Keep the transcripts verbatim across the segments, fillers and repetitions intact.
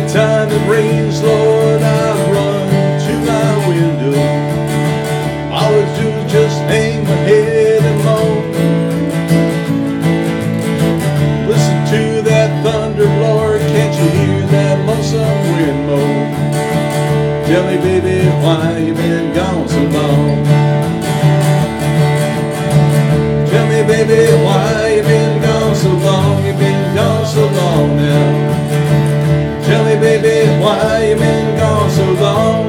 Anytime it rains, Lord, I run to my window. All I do is just hang my head and moan. Listen to that thunder, Lord, can't you hear that lonesome wind moan? Tell me, baby, why you been gone so long? Tell me, baby, why you been gone so long? You been gone so long now. Tell me, baby, why you been gone so long?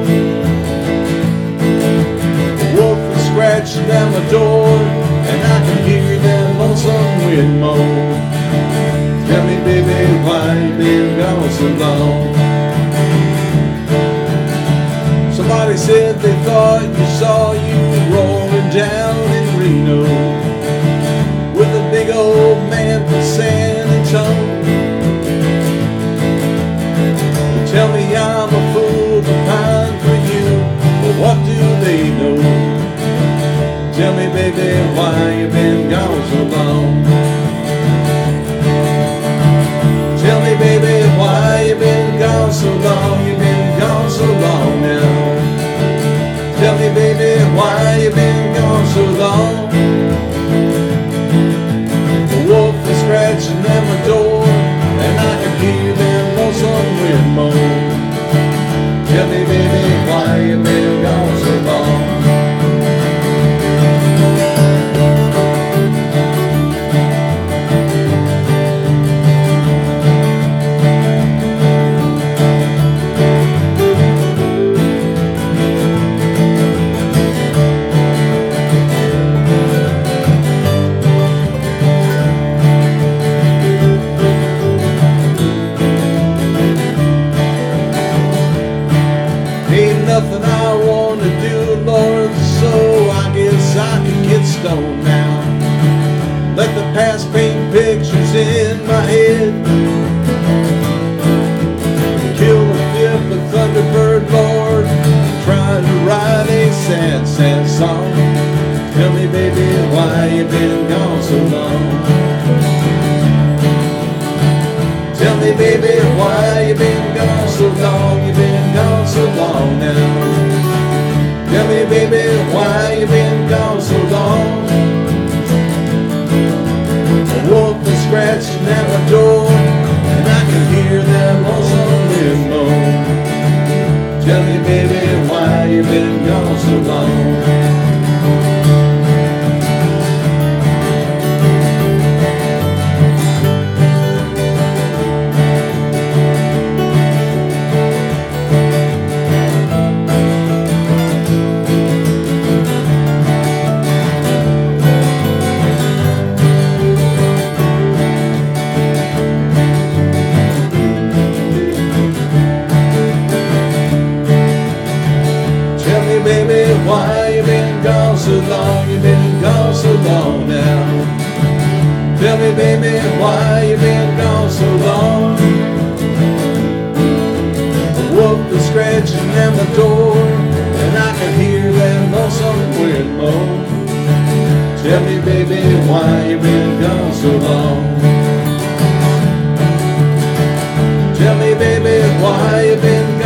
The wolf is scratching down my door, and I can hear that lonesome wind moan. Tell me, baby, why you been gone so long? Somebody said they thought you saw you rolling down in Reno with a big old man from San Antonio. Tell me I'm a fool to pine for you, but what do they know? Tell me, baby, why you been gone so long? Tell me, baby, why you been gone so long? You been gone so long now. Tell me, baby, why you been gone so long? The wolf is scratching at my door, and I can hear them lonesome wind moan. Tell me, baby, why you been gone so long? Ain't nothing I want to do, Lord, so I guess I can get stoned now. Let the past paint pictures in my head. Kill the fifth of Thunderbird, Lord, trying to write a sad, sad song. Tell me, baby, why you been gone so long? Tell me, baby, why you been gone so long? You been gone so long now. Tell me, baby, why you been gone so long? The wolf is scratching at my door, and I can hear that lonesome wind moan. Tell me, baby, why you been gone so long? Baby, why you been gone so long? You been gone so long now. Tell me, baby, why you been gone so long? The wolf is scratching at my door, and I can hear that lonesome wind moan. Tell me, baby, why you been gone so long? Tell me, baby, why you been